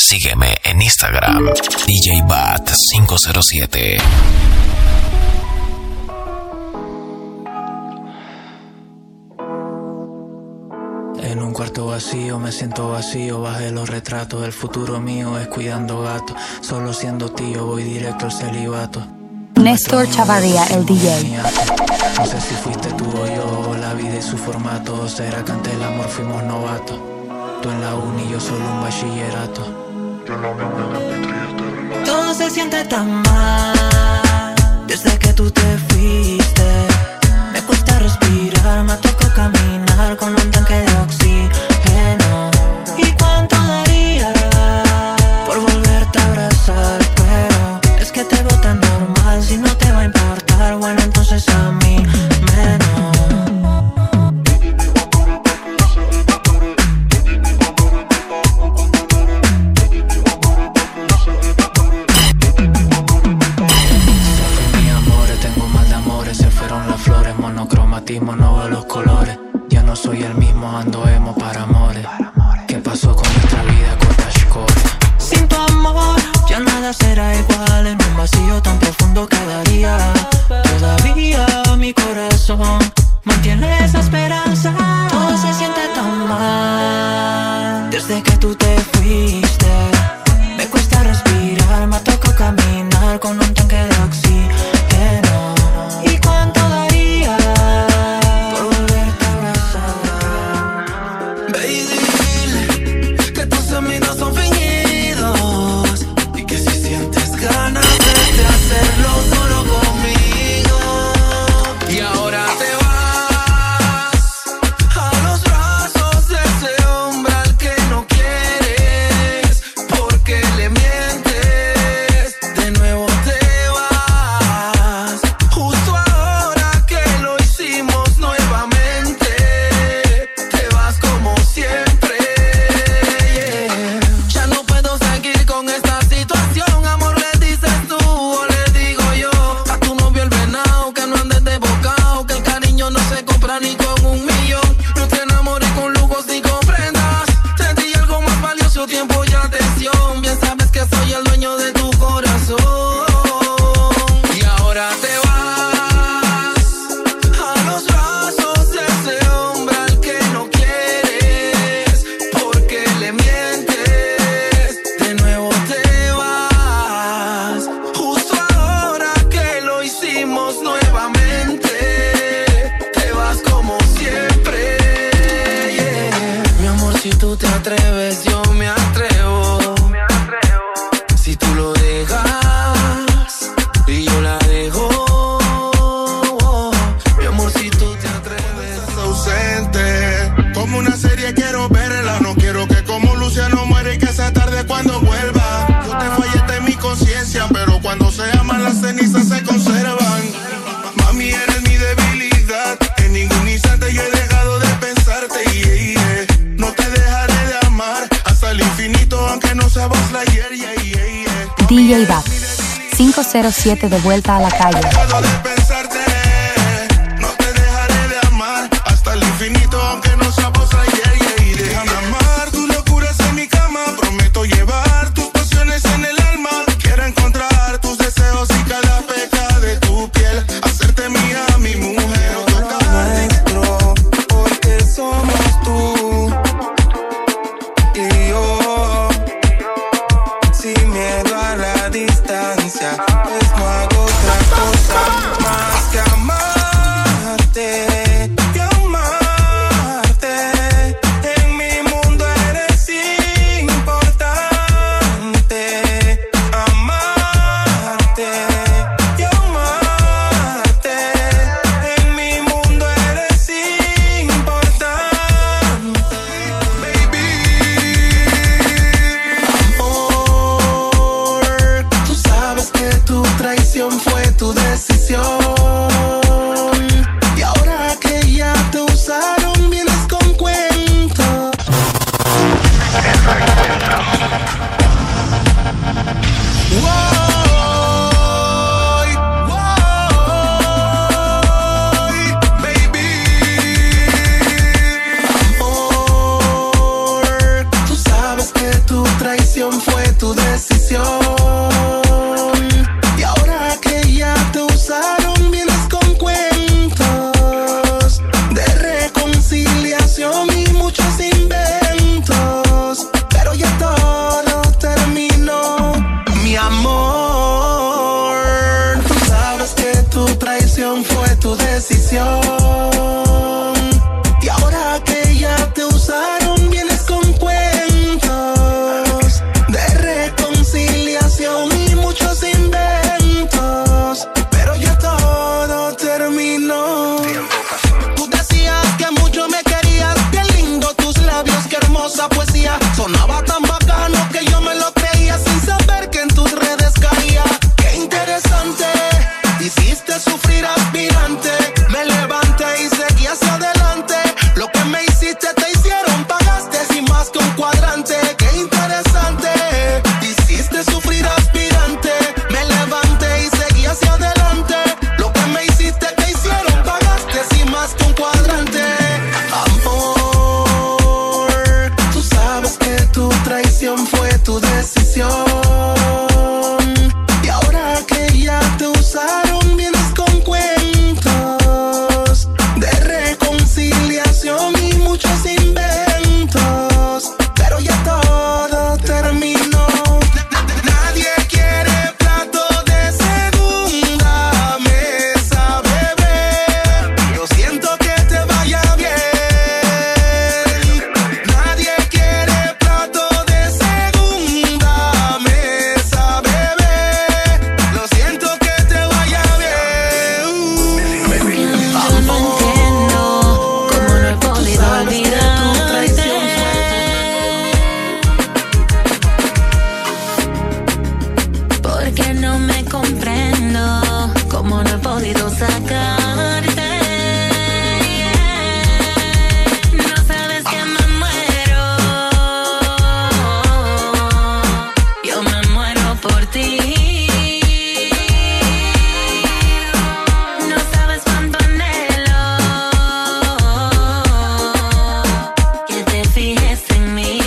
Sígueme en Instagram, DJ Bat 507. En un cuarto vacío me siento vacío. Bajé los retratos, el futuro mío es cuidando gatos. Solo siendo tío voy directo al celibato. Néstor Chavarría, el DJ. No sé si fuiste tú o yo, la vida y su formato. Será que ante el amor fuimos novatos. Tú en la uni, yo solo un bachillerato. Todo se siente tan mal desde que tú te fuiste. Me cuesta respirar, me tocó caminar con un tanque de oxígeno. ¿Y cuánto daría por volverte a abrazar? Pero es que te veo tan normal, si no te va a importar, bueno, entonces a mí menos. No veo los colores, ya no soy el mismo, ando emo para amores. ¿Qué pasó con nuestra vida corta? Sin tu amor ya nada será igual, en un vacío tan profundo quedaría. Todavía mi corazón mantiene esa esperanza. Todo se siente tan mal desde que tú te fuiste. Me cuesta respirar, me tocó caminar con un tanque de oxígeno. ¿Y cuánto daría por volverte a abrazar? Baby, dile que tus amigos son fingidos y que si sientes ganas de hacerlo solo conmigo. Y ahora te vas a los brazos de ese hombre al que no quieres, porque le mientes, de nuevo te vas. Justo ahora que lo hicimos nuevamente, te vas como siempre, yeah. Ya no puedo seguir con esta situación, amor, le dices tú o le digo yo a tu novio el venado que no andes de bocado, que el cariño no se compra ni con $1 millón. No te enamores con lujos ni con prendas, te di algo más valioso, tiempo y atención. Bien sabes que soy el dueño de tu corazón. Y ahora te vas a los brazos de ese hombre al que no quieres, porque le mientes, de nuevo te vas. Justo ahora que lo hicimos nuevamente, te vas como siempre, yeah. Mi amor, si tú te atreves, yo me atrevo. Si tú lo dejas y yo la dejo, mi amor, si tú te atreves. Ausente, como una serie quiero verla. No quiero que como Luciano muere y que sea tarde cuando vuelva. Yo te fallé, esta es mi conciencia, pero cuando se aman las cenizas se conservan. Mami, eres mi debilidad, en ningún instante yo he dejado de pensarte, yeah, yeah. No te dejaré de amar hasta el infinito, aunque no sea Buzz Lightyear, yeah, yeah, yeah. DJ Bat 507, de vuelta a la calle. Dejado de pensarte, no te dejaré de amar hasta el infinito, aunque no sea Buzz Lightyear, yeah, yeah. Déjame amar tus locuras en mi cama, prometo llevar tus pasiones en el alma. Quiero encontrar tus deseos y cada pecado de tu piel, hacerte mía, mi mujer. Nuestro, porque somos tú y yo, sin miedo a la distancia, pues no hago otra cosa más que amarte y amarte. traición fue tu decisión. Y ahora que ya te usaron, vienes con cuentos de reconciliación y muchos inventos. Pero ya todo terminó, mi amor. Tú sabes que tu traición fue tu decisión. Y ahora que ya te usaron, vienes con cuentos de reconciliación y muchos inventos. Pero ya todo terminó. Tú decías que mucho me querías, qué lindo tus labios, qué hermosa poesía. Sonaba tan bacano que yo me lo creía sin saber que en tus redes caía. Qué interesante, hiciste sufrir aspirante. Me levanté y seguí hacia adelante. Lo que me hiciste te hicieron, pagaste sin más que un cuadrante. Qué interesante, hiciste sufrir aspirante. Me levanté y seguí hacia adelante. Lo que me hiciste te hicieron, pagaste sin más que un cuadrante. Amor, tú sabes que tu traición fue tu decisión. Y ahora que ya te usaron, vienes con cuentos de reconciliación y muchos inventos. Pero ya todo terminó. Nadie quiere plato de segunda mesa, bebé. Yo siento que te vaya bien. Nadie quiere plato de segunda mesa, bebé. Lo siento que te vaya bien. Yo no entiendo cómo no he podido olvidarte. Porque no me comprendo cómo no he podido sacarte. No sabes que me muero. Yo me muero por ti. No sabes cuánto anhelo que te fijes en mí.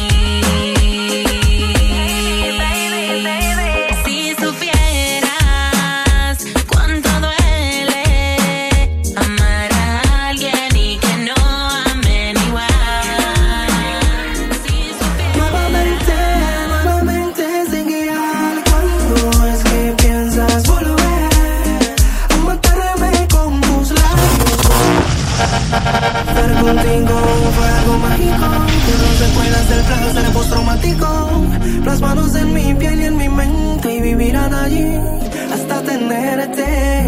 Si supieras cuánto duele amar a alguien y que no amen igual. Si supieras. Nuevamente seguirá. Cuando es que piensas volver a matarme con tus labios. Estar contigo fue algo mágico, que no recuerdas del placer postraumático. Plasmados en mi piel y en mi mente y vivirán allí hasta tenerte.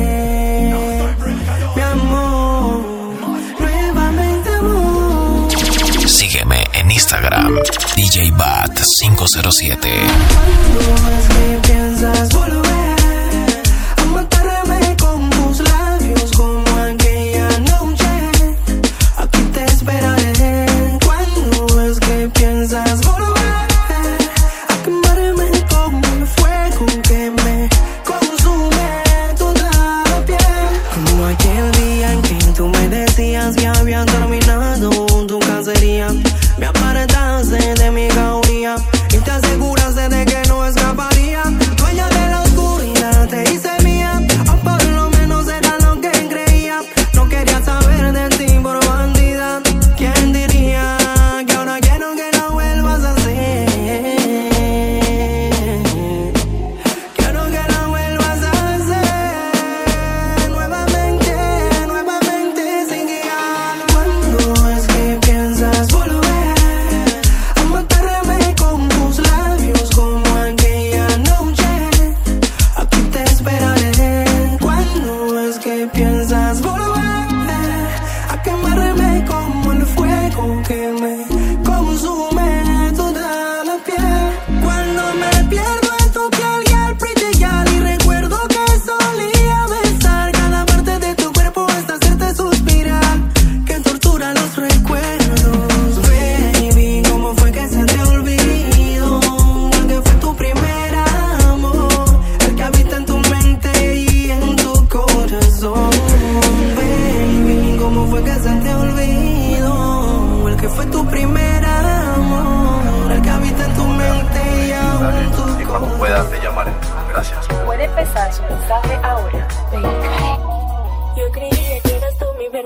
Mi amor, nuevamente amor. Sígueme en Instagram, DJ Bat 507. Cuando es que piensas volver a matarme con tus labios como aquella noche, aquí te esperaré. Cuando es que piensas volver a quemarme como el fuego que me consume toda la piel. Como aquel día en que tú me decías que había terminado tu cacería. Me apartaste de mi jauría y te aseguraste de que no escaparía. Dueña de la oscuridad.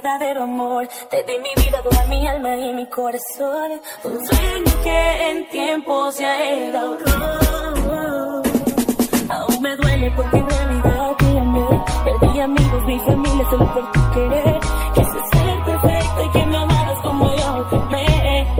verdadero amor. Te di mi vida, toda mi alma y mi corazón. Un sueño que en tiempo se ha ido. Aún me duele porque en realidad te amé. Perdí amigos, mi familia solo por tu querer. Quise ser perfecto y que me amaras como yo te amé.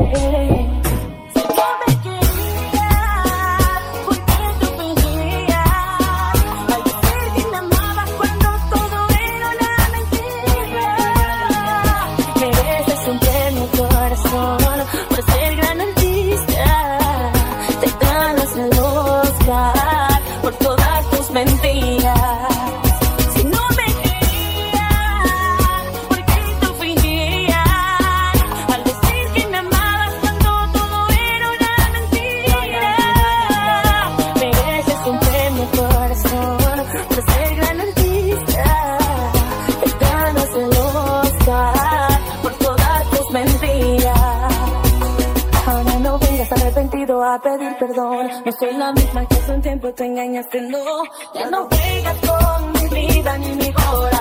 Por ser gran artista, te ganas el Oscar por todas tus mentiras. Si no me querías, ¿por qué tú fingías? Al decir que me amabas cuando todo era una mentira. Mereces un premio, corazón, por ser gran artista. Te ganas el Oscar por todas tus mentiras. Arrepentido a pedir perdón. No soy la misma que hace un tiempo te engañaste, no. Ya no vengas con mi vida ni mi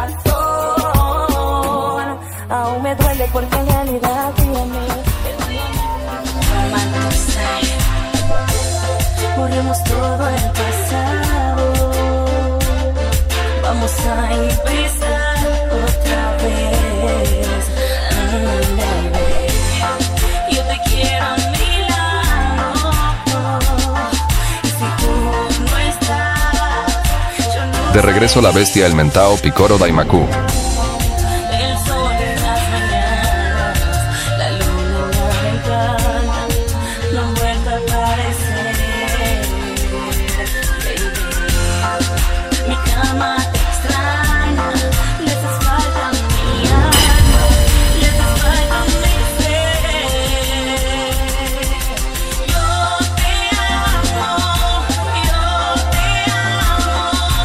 corazón. Aún me duele porque en realidad te amé. Borremos todo el pasado. Vamos a empezar otra vez. Yo te quiero a mí. De regreso la bestia, el mentao Picoro Daimaku. El sol en las mañanas, la luna en la ventana, no han vuelto a aparecer. Mi cama te extraña, le haces falta a mi alma, le haces falta a mi ser. Yo te amo, yo te amo.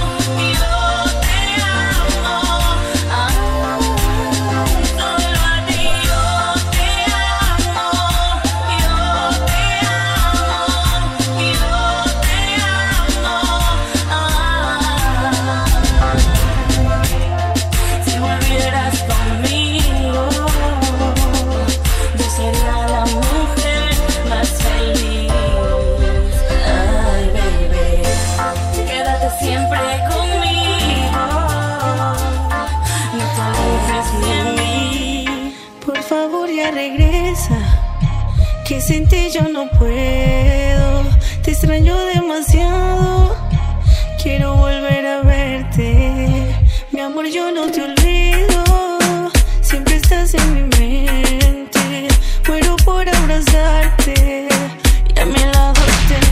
Que sin ti yo no puedo, te extraño demasiado, quiero volver a verte, mi amor yo no te olvido, siempre estás en mi mente, muero por abrazarte y a mi lado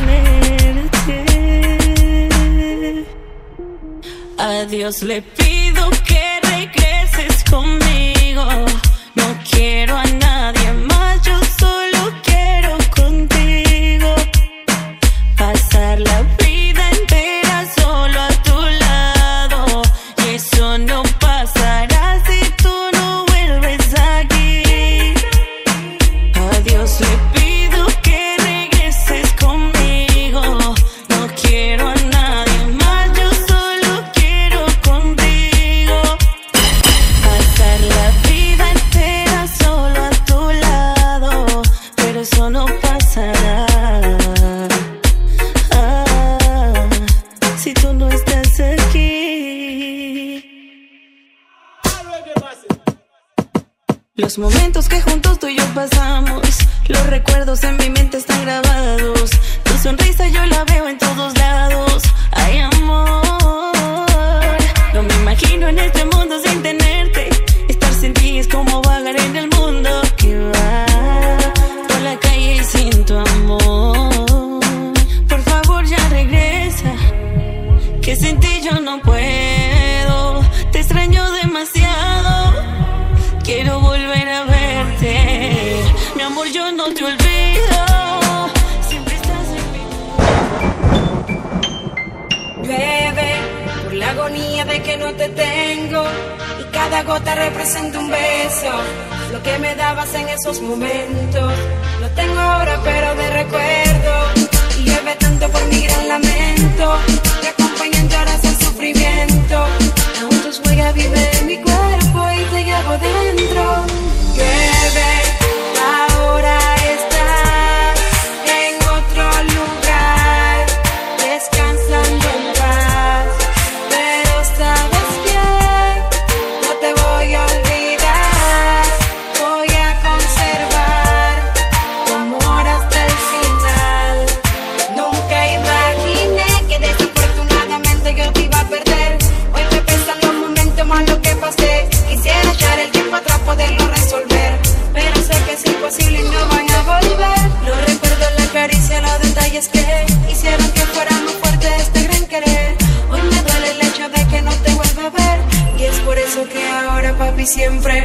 tenerte. A Dios le pido que regreses conmigo, no quiero a nadie más, yo solo quiero contigo. Pasar la vida entera solo a tu lado, y eso no pasará si tú no vuelves aquí. A Dios le pido que regreses conmigo, no quiero a nadie más, yo solo quiero contigo. Pasar la vida entera solo a tu lado, pero eso no pasará si tú no estás aquí. Los momentos que juntos tú y yo pasamos, los recuerdos en mi mente están grabados. Tu sonrisa yo la veo en todos lados. Ay, amor, no me imagino en este mundo sin tenerte. Estar sin ti es como vagar en el mundo que va por la calle sin tu amor. Por favor ya regresa, que sin ti yo no puedo. Te extraño demasiado, quiero volver a verte. Mi amor yo no te olvido, siempre estás en mi... Bebé, por la agonía de que no te tengo, y cada gota representa un beso. Lo que me dabas en esos momentos, lo tengo ahora pero de recuerdo. Y llueve tanto por mi gran lamento, te acompañan lloras el sufrimiento. Aún tus huellas viven en mi cuerpo y te llevo dentro. hicieron que fuera muy fuerte este gran querer. Hoy me duele el hecho de que no te vuelva a ver, y es por eso que ahora papi siempre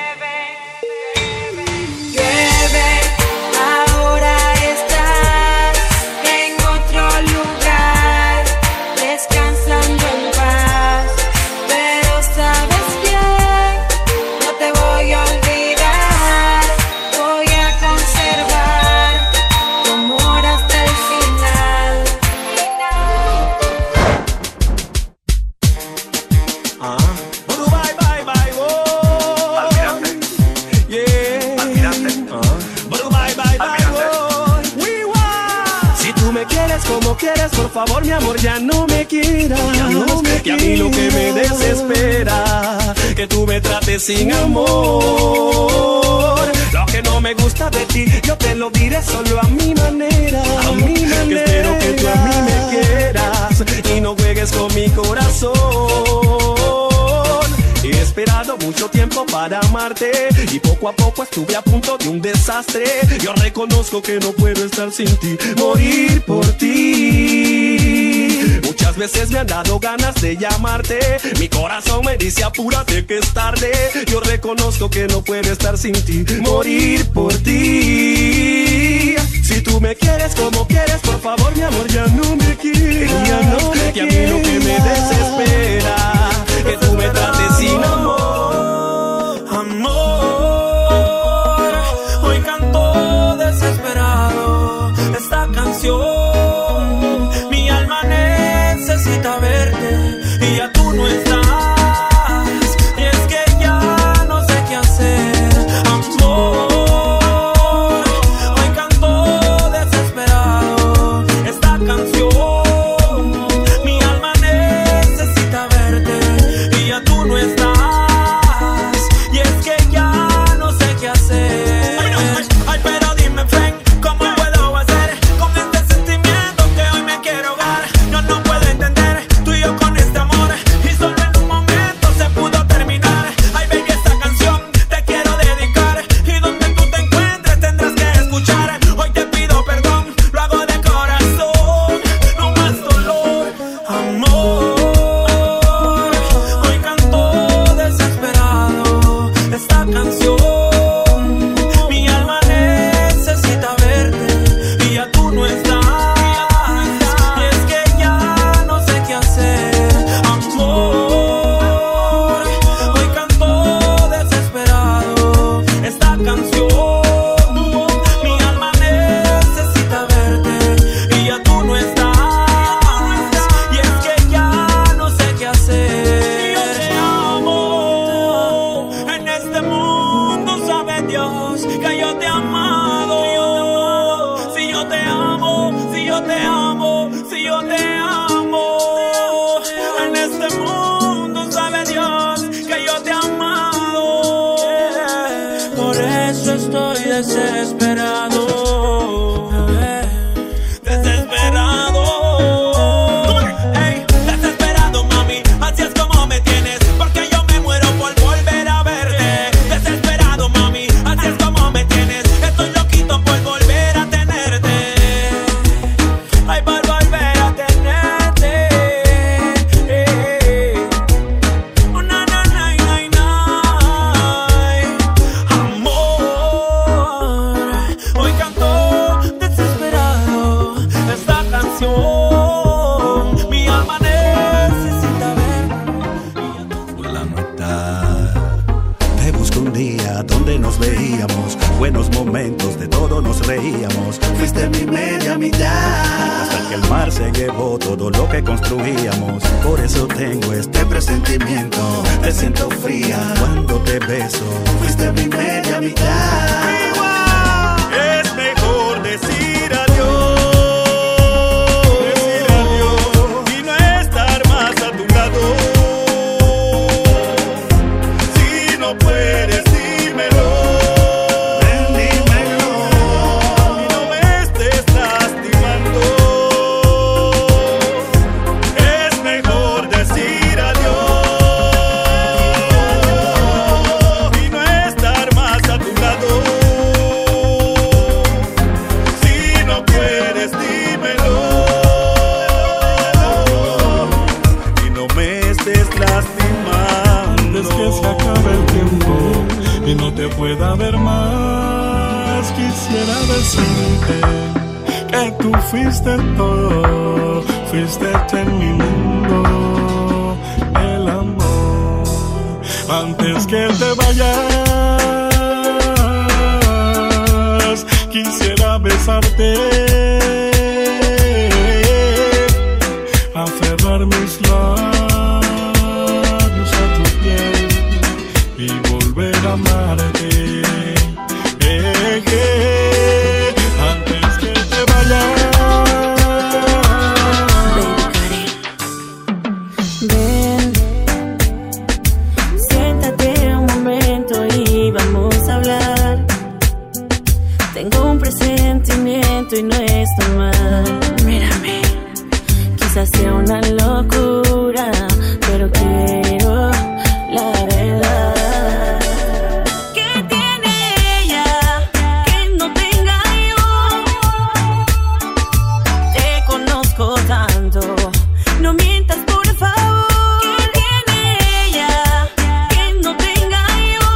llueve. Ahora estás en otro lugar, descansando en paz, pero sabes bien, no te voy a olvidar, voy a conservar tu amor hasta el final. Bye, bye, bye, oh. Almirante. Yeah. Almirante. Bye, bye, bye, oh. We want. Si tú me quieres como quieres, por favor, mi amor, ya no me quieras. Que a mí lo que me desespera, que tú me trates sin amor. Lo que no me gusta de ti, yo te lo diré solo a mi manera. A mi manera. Que espero que tú a mí me quieras y no juegues con mi corazón. He esperado mucho tiempo para amarte y poco a poco estuve a punto de un desastre. Yo reconozco que no puedo estar sin ti, morir por ti. Muchas veces me han dado ganas de llamarte, mi corazón me dice apúrate que es tarde. Yo reconozco que no puedo estar sin ti, morir por ti. Si tú me quieres como quieres, por favor mi amor ya no me quieras, ya no me que a mí lo que me desespera, que tú me trates sin amor. Amor, hoy canto desesperado esta canción. Mi alma necesita verte y ya tú no estás. Y es que ya no sé qué hacer. Amor, hoy canto desesperado esta canción. Mi alma necesita verte y ya tú no estás. Y es que ya no sé qué hacer. Ay, pero dime, friend, ¿cómo puedo hacer con este sentimiento que hoy me quiero ahogar? Yo no puedo entender, tú y yo con este amor, y solo en un momento se pudo terminar. Ay, baby, esta canción te quiero dedicar, y donde tú te encuentres tendrás que escuchar. Hoy te pido perdón, lo hago de corazón, no más dolor. Amor, hoy canto desesperado esta canción. Mi alma necesita verte y ya tú no estás. Y es que ya no sé qué hacer. Amor, hoy canto desesperado esta canción. Mi alma necesita verte y ya tú no estás. Y es que ya no sé qué hacer. Yo te amo. En este mundo sabe Dios que yo te he amado. Si yo te amo, si yo te amo, si yo te amo. En este mundo sabe Dios que yo te he amado. Por eso estoy desesperado. Desesperado. Ey, desesperado, mami, así es como me tienes, porque yo me muero por volver a verte. Desesperado, mami, así es como me tienes, estoy loquito por volver a tenerte. Ay, por volver a tenerte. Oh, na, na, na, na, na. Amor, hoy canto desesperado esta canción. Mi alma necesita ver. Por la mitad te busco un día donde nos veíamos, buenos momentos, de todo nos reíamos. Fuiste mi media mitad, hasta que el mar se llevó todo lo que construíamos. Por eso tengo este presentimiento, te siento fría cuando te beso. Fuiste mi media mitad. Es mejor decir adiós, y no estar más a tu lado. Si no puedes, dímelo, dímelo, y no me estés lastimando. Es mejor decir adiós y no estar más a tu lado. pueda haber más. Quisiera decirte que tú fuiste todo, fuiste en mi mundo, el amor. Antes que te vayas, quisiera besarte, aferrar mis labios a tu piel y volver a amarte. Antes que te vayas. Ven, siéntate un momento y vamos a hablar. Tengo un presentimiento y no es normal. Mírame, quizás sea una locura, pero quiero la verdad. ¿Qué tiene ella que no tenga yo? Te conozco tanto, no mientas por favor. ¿Qué tiene ella que no tenga yo?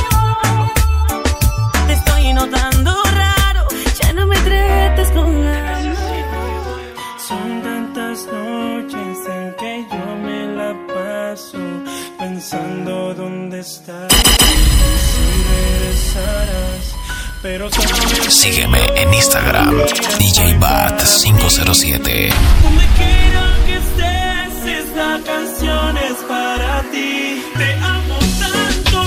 Te estoy notando raro, ya no me trates con amor. Son tantas noches en que yo me la paso pensando dónde estás si regresarás. Pero sabes, Sígueme en Instagram, DJ Bat 507. donde quiera que estés, esta canción es para ti. Te amo tanto,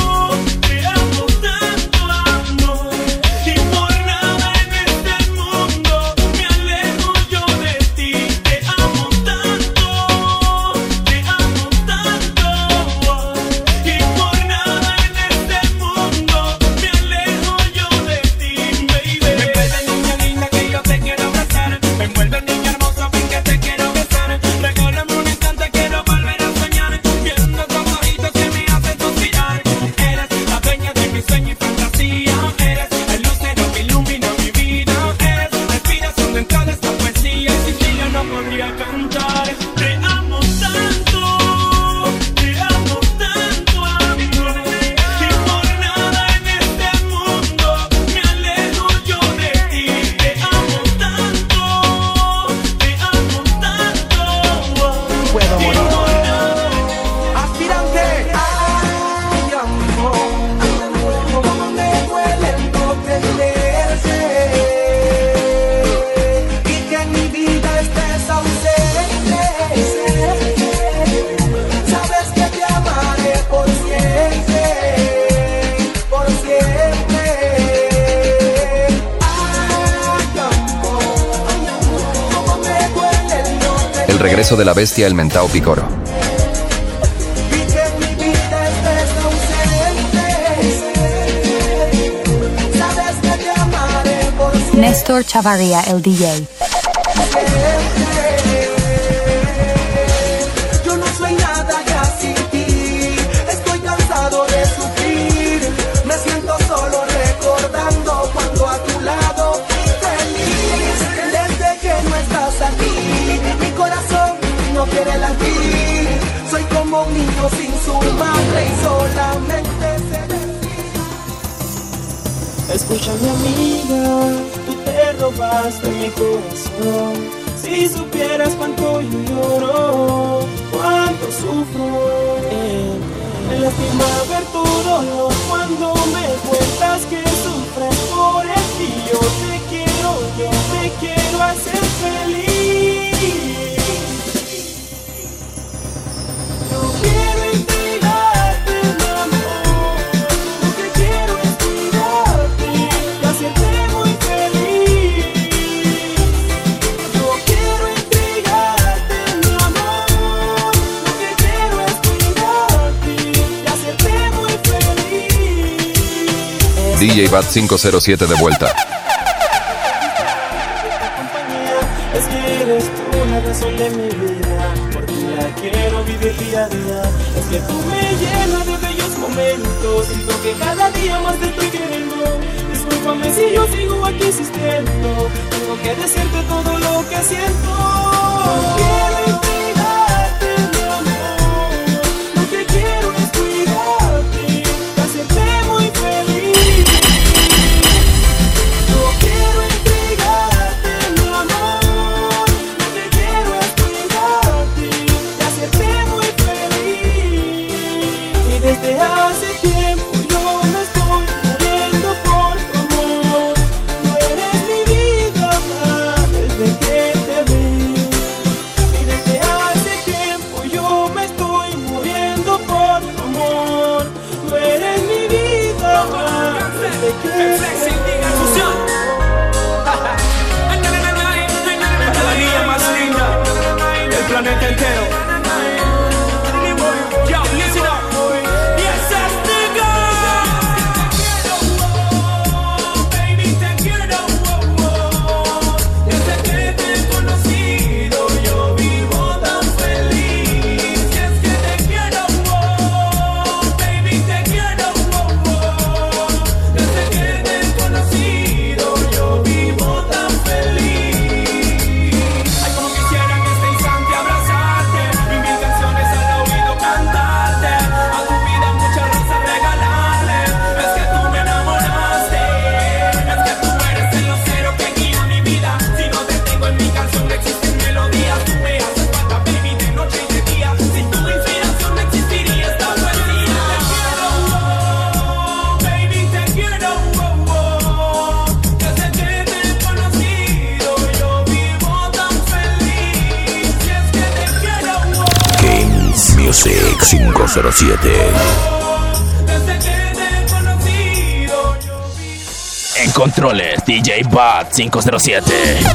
amor, y por nada en este mundo me alejo yo de ti. Te amo tanto, y por nada en este mundo me alejo yo de ti, baby. Me envuelve niña linda que yo te quiero abrazar, me envuelve niña hermosa ven que te quiero besar. Regálame un instante, quiero volver a soñar, viendo tus ojitos que me hacen suspirar. Eres la dueña de mi sueño y fantasía, eres el lucero que ilumina mi vida, eres la respiración dentro de esta poesía, y sin ti yo no podría cantar. Te amo tanto, amor, y por nada en este mundo me alejo yo de ti. Te amo tanto, Puedo y morir. por nada. Aspirante, ay amor, cómo me duele no tenerte y que en mi vida estés ausente. Sabes que te amaré por siempre, por siempre. Ay amor, cómo me duele no tenerte. El regreso de la bestia El Mentao Picoro. Y que en mi vida estés ausente. Sabes que te amaré por siempre. Néstor Chavarría, el DJ. Yo no soy nada ya sin ti. Estoy cansado de sufrir. Me siento solo recordando cuando a tu lado fui feliz. Desde que no estás aquí, mi corazón no quiere latir. Soy como un niño sin su madre y solamente sé decir. Escucha mi amiga, tú te robaste mi corazón. Si supieras cuánto yo lloro, cuánto sufro, me lastima ver tu dolor cuando me cuentas que sufres por él. Y yo te quiero hacer feliz. Yo quiero entregarte mi amor, lo que quiero es cuidarte y hacerte muy feliz. Yo quiero entregarte mi amor, lo que quiero es cuidarte y hacerte muy feliz. DJ Bat 507 de vuelta. Es que eres tú la razón de mi vida, por ti la quiero vivir día a día. Es que tú me llenas de bellos momentos, siento que cada día más te estoy queriendo. Discúlpame si yo sigo aquí insistiendo, tengo que decirte todo lo que siento. Quiero entregarte mi amor, lo que quiero es cuidarte y hacerte muy feliz. Music 507. En controles, DJ Bat 507.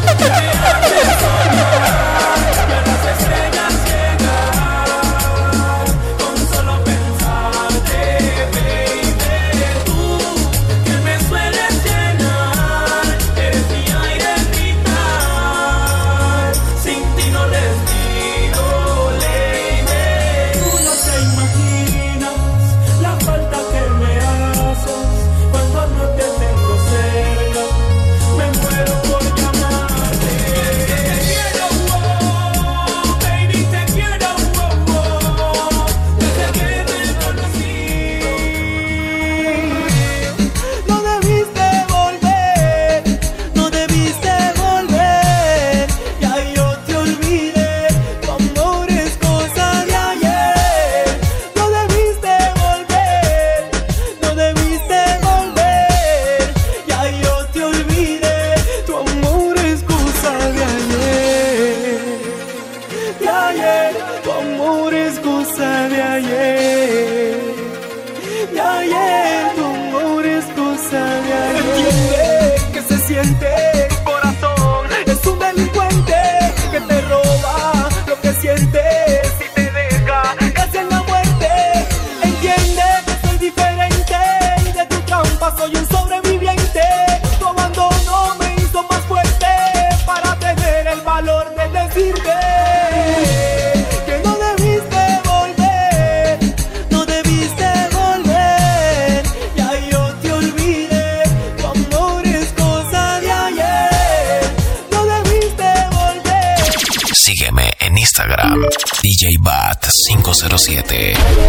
Instagram, DJ Bat 507.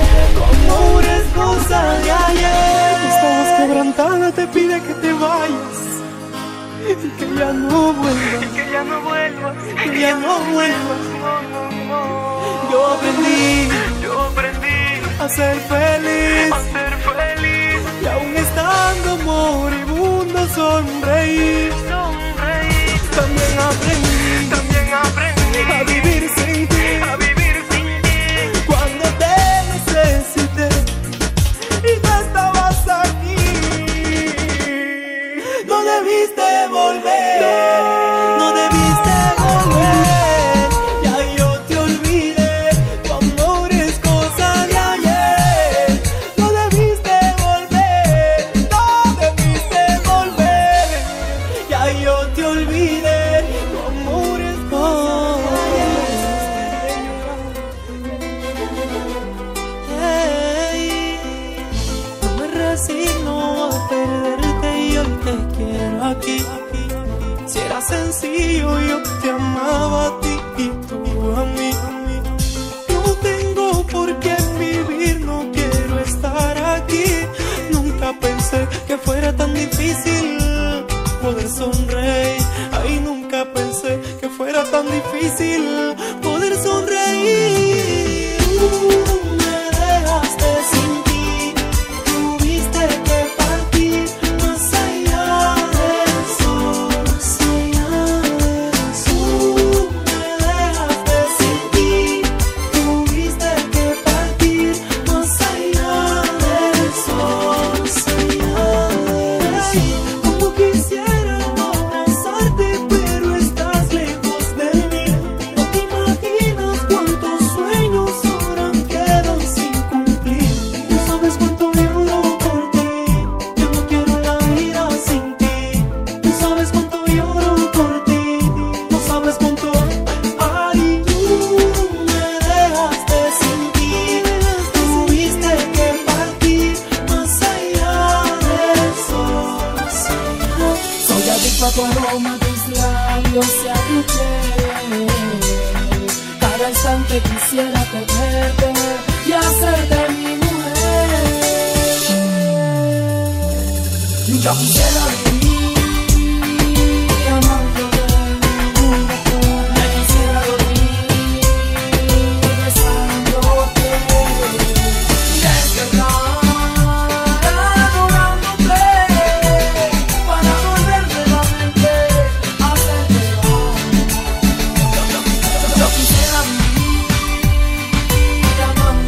Como una excusa de ayer. Estabas quebrantada, te pide que te vayas y que ya no vuelvas, y que ya no vuelvas, y que ya no vuelvas. Yo aprendí a ser feliz, y aún estando moribundo sonreír. También aprendí a vivir sin ti, cuando te necesité y no estabas aquí. No debiste volver, no debiste volver. Ya yo te olvidé, tu amor es cosa de ayer. No debiste volver, no debiste volver. Ya yo te olvidé, tu amor es cosa de ayer. Hey, no me resigno a perderte y hoy te quiero aquí. Si era sencillo, yo te amaba a ti y tú a mí. No tengo por qué vivir, no quiero estar aquí. Nunca pensé que fuera tan difícil poder sonreír. Ay, nunca pensé que fuera tan difícil poder sonreír. Tú me dejaste sin ti, tuviste que partir más allá del sol, más allá del sol. Tú me dejaste sin ti, tuviste que partir más allá del sol, más allá del sol. Como quisiera abrazarte, pero estás lejos de mí. No te imaginas cuántos sueños ahora quedan sin cumplir. No sabes cuánto lloro por ti, yo no quiero la vida sin ti. No sabes cuánto lloro por ti, no sabes cuánto. Ay, tú me dejaste sin ti, tuviste que partir más allá del sol, más allá. Soy adicto a tu aroma, tus labios y a tu piel. Cada instante quisiera tenerte y hacerte mi mujer. Yo quisiera vivir amándote, me quisiera dormir besándote, despertar adorándote, para volverte la mente, hacerte llorar. Yo quisiera vivir amándote.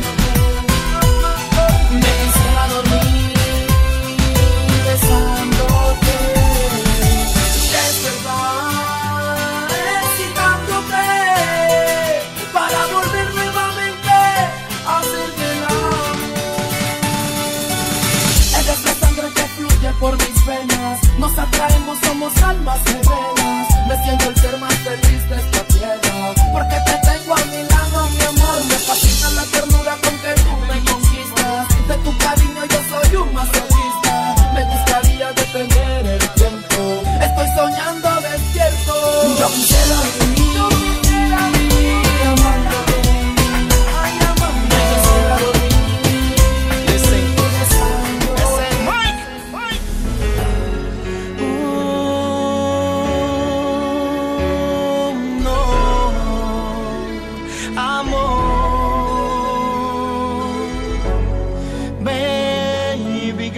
Baby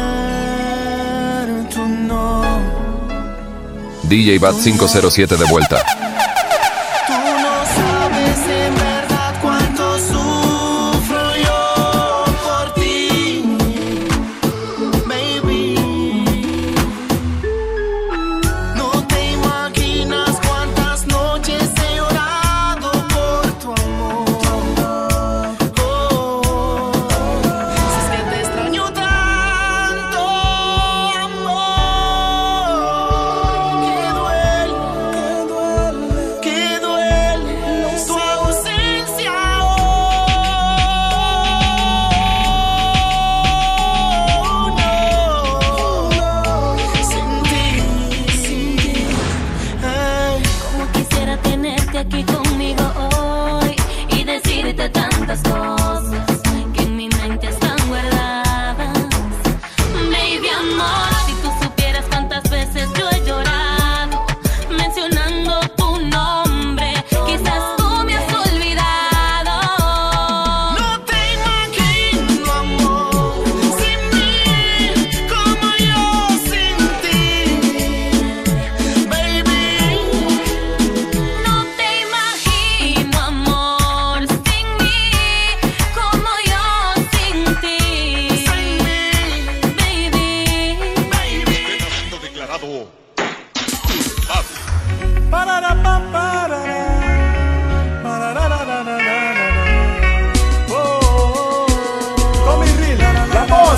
girl, tú no. DJ Bat 507 de vuelta. Tú no sabes en verdad cuánto sufro yo por ti, baby. No te imaginas cuántas noches he llorado por tu amor. Si es que te extraño tanto, amor, que duele tu ausencia. Sin ti, ay. Como quisiera tenerte aquí conmigo hoy y decirte tantas cosas que en mi mente están guardadas. Baby amor, si tú supieras cuántas veces yo he llorado mencionando tu nombre, quizás tú me has olvidado. No te imagino, amor, sin mí, como yo sin ti, baby. No te imagino, amor, sin mí, como yo sin ti, baby. Declarado. Tommy Real, la voz.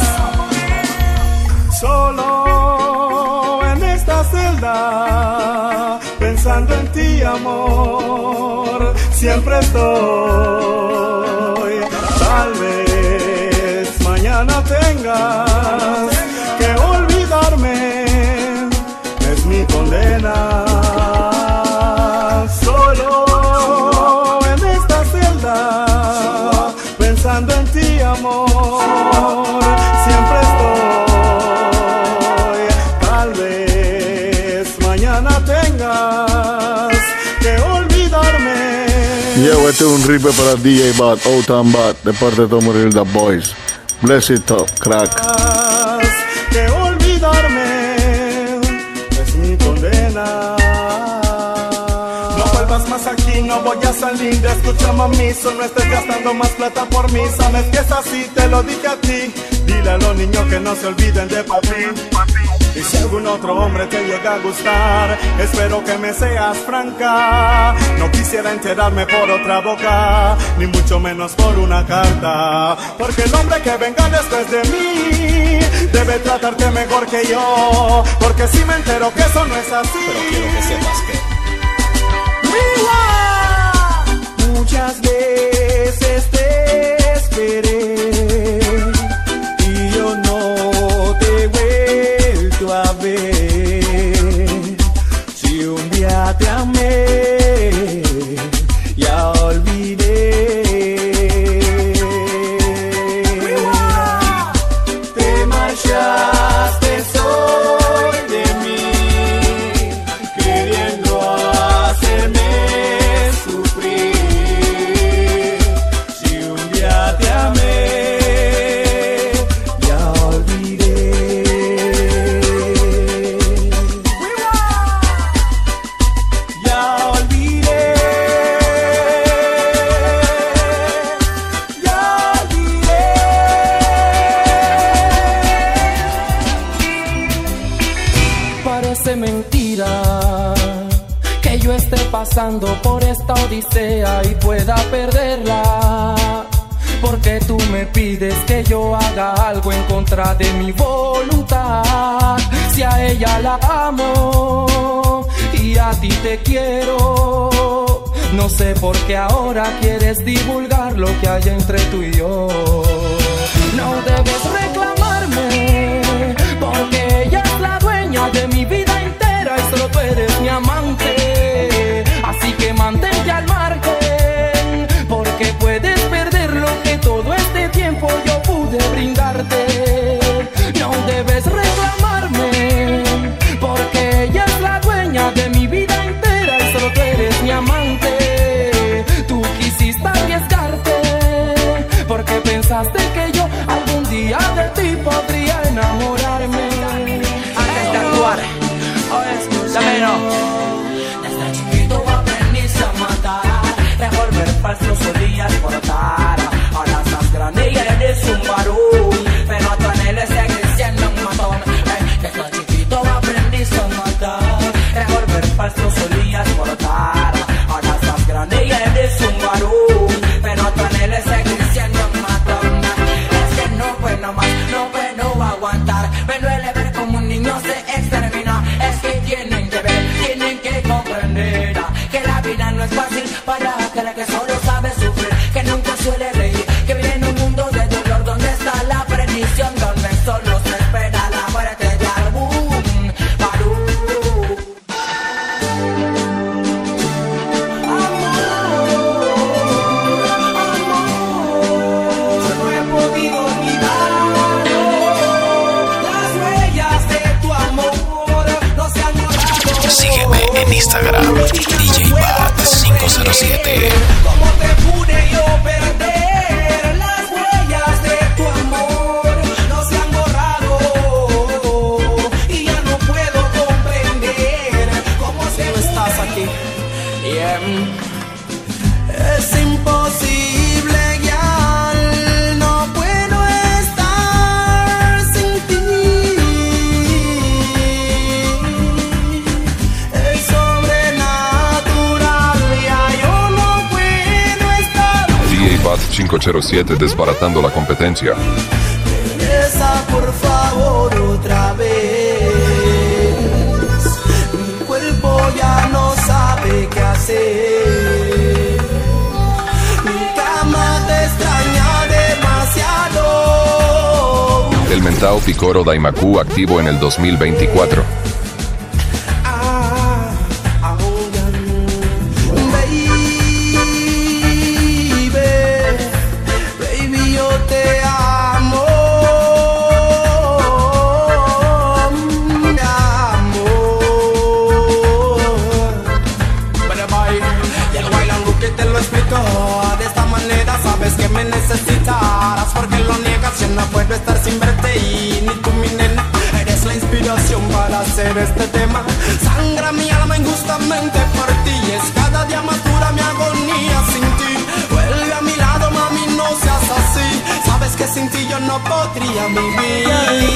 Solo en esta celda, pensando en ti, amor, siempre estoy. Tal vez mañana tengas que olvidarme, es mi condena. Solo en esta celda, pensando en ti, amor, siempre estoy. Tal vez mañana tengas que olvidarme. Yo, este es un rip para DJ Bat, Old Town Bat, de parte de Tommy Real, The Boys. Bless it up, crack. Que olvidarme es mi condena. No vuelvas más aquí, no voy a salir. Escucha, mamizo, no estés gastando más plata por mí. Sabes que es así, te lo dije a ti. Dile a los niños que no se olviden de papi. Y si algún otro hombre te llega a gustar, espero que me seas franca. No quisiera enterarme por otra boca, ni mucho menos por una carta. Porque el hombre que venga después de mí debe tratarte mejor que yo. Porque si me entero que eso no es así, pero quiero que sepas que muchas veces te esperé y yo no te he vuelto a ver. Si un día te amé, ya olvidé. Te marchaste soy de mí, queriendo hacerme sufrir. Si un día te amé, ya olvidé. Ya olvidé. Ya olvidé. Parece mentira que yo esté pasando por esta odisea y pueda perderla, porque tú me pides que yo haga algo en contra de mi voluntad. Si a ella la amo y a ti te quiero, no sé por qué ahora quieres divulgar lo que hay entre tú y yo. No debes reclamarme, porque ella es la dueña de mi vida entera y solo tú eres mi amante. Así que mantente al margen, porque puedes perder lo que todo este tiempo yo pude brindarte. No debes reclamarme, porque ella es la dueña de mi vida entera y solo tú eres mi amante. Tú quisiste para aquel que solo sabe sufrir, que nunca suele reír, que vive en un mundo de dolor donde está la perdición, donde solo se espera la muerte de algún Barú. No he podido olvidarlo, las huellas de tu amor no se han borrado. Sígueme en Instagram, DJ Bat 507. ¿Cómo te pude yo perder? Las huellas de tu amor no se han borrado y ya no puedo comprender cómo se no estás aquí. Es imposible ya, no puedo estar sin ti. Es sobrenatural, ya yo no puedo estar. DJ Bat 507 desbaratando la competencia. Regresa por favor otra vez. Mi cuerpo ya no sabe qué hacer. Mi cama te extraña demasiado. El mentao Picoro Daimaku activo en el 2024. Baby, yo te amo. Te amo. Bye bye. Y el Wailan Rookie te lo explicó. De esta manera sabes que me necesitarás. Porque lo niegas, yo no puedo estar sin verte. Y ni tú, mi nena, eres la inspiración para hacer este tema. Sangra mi alma injustamente por ti. Es cada día más dura mi agonía sin ti. Vuelve a mi lado, mami, no seas así. Sabes que sin ti yo no podría vivir.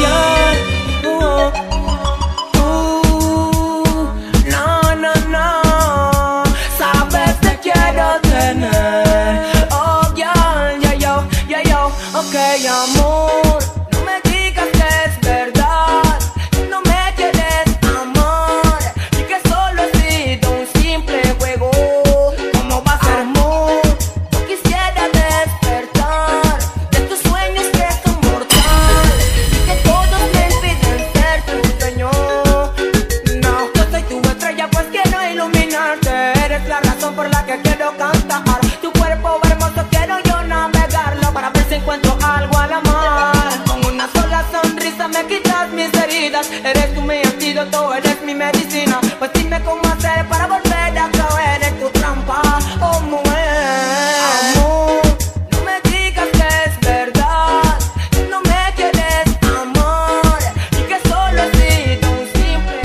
No, no, no. Sabes te quiero tener. Oh, yo. Ok, amor. No me digas que es verdad. Que no me quieres amar. Y que solo ha sido un simple juego. ¿Cómo va a ser amor? Yo quisiera despertar de tus sueños que son mortales. Y que todos me impiden ser tu dueño. No, yo soy tu estrella, pues quiero iluminarte. Eres la razón por la que quiero cantar. Tu cuerpo hermoso quiero yo navegarlo para ver si encuentro algo a la mar. Con una sola sonrisa me quitas mis heridas. Eres tú mi antídoto, eres mi medicina. Pues dime cómo hacer para volver a caer en tu trampa, oh mujer. Amor, no me digas que es verdad. Que no me quieres amar. Y que solo ha sido un simple.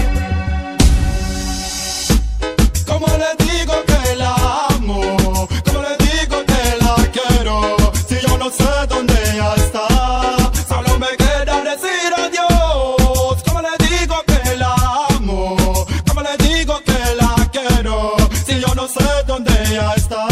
¿Cómo le digo que la amo? ¿Cómo le digo que la quiero? Si yo no sé dónde ella está, solo me queda decir adiós. ¿Cómo le digo que la amo? ¿Cómo le digo que la quiero? Si yo no sé dónde ella está.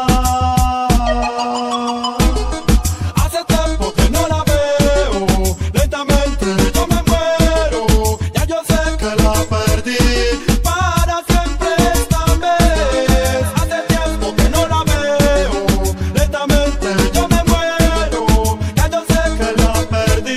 Hace tiempo que no la veo, lentamente yo me muero. Ya yo sé que la perdí para siempre esta vez. Hace tiempo que no la veo, lentamente yo me muero. Ya yo sé que la perdí.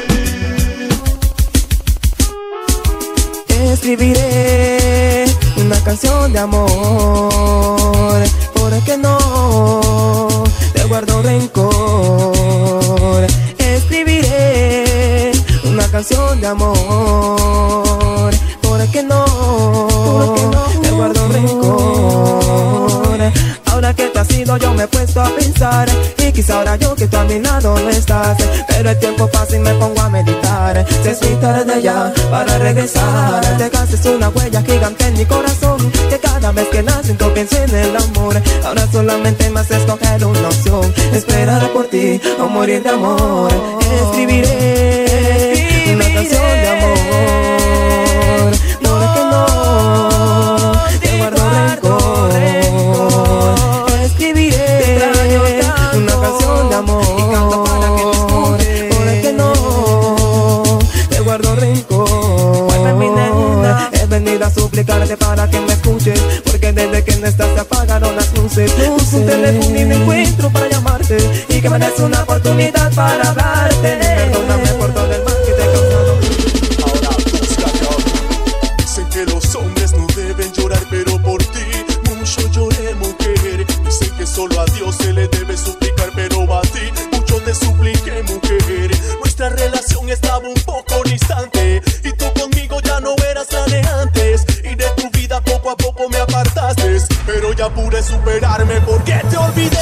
Escribiré una canción de amor, porque no te guardo rencor. Escribiré una canción de amor, porque no te guardo rencor. Ahora que te has ido yo me he puesto a pensar, y quizá ahora yo que tú a mi lado no estás, pero el tiempo pasa y me pongo a meditar. Si es muy tarde ya para regresar, dejaste una huella gigante en mi corazón, que cada vez que la siento pienso en el amor. Ahora solamente me hace escoger una opción, esperar por ti o morir de amor. Escribiré una canción de amor, porque no te guardo rencor. Escribiré una canción de amor, porque no te guardo rencor. He venido a suplicarte para que me escuches, porque desde que no estás se apagaron personas luce. Busco un teléfono y me encuentro para llamarte y que me des una oportunidad para hablarte. Perdóname por todo el mal que te he causado. Ahora búscate. Dicen que los hombres no deben llorar, pero por ti mucho lloré, mujer. Dicen que solo a Dios se le debe suplicar, pero a ti mucho te supliqué, mujer. Nuestra relación estaba un poco distante y tú conmigo ya no eras la de antes, y de tu vida poco a poco me apartaste, pero ya pude superarme porque te olvidé.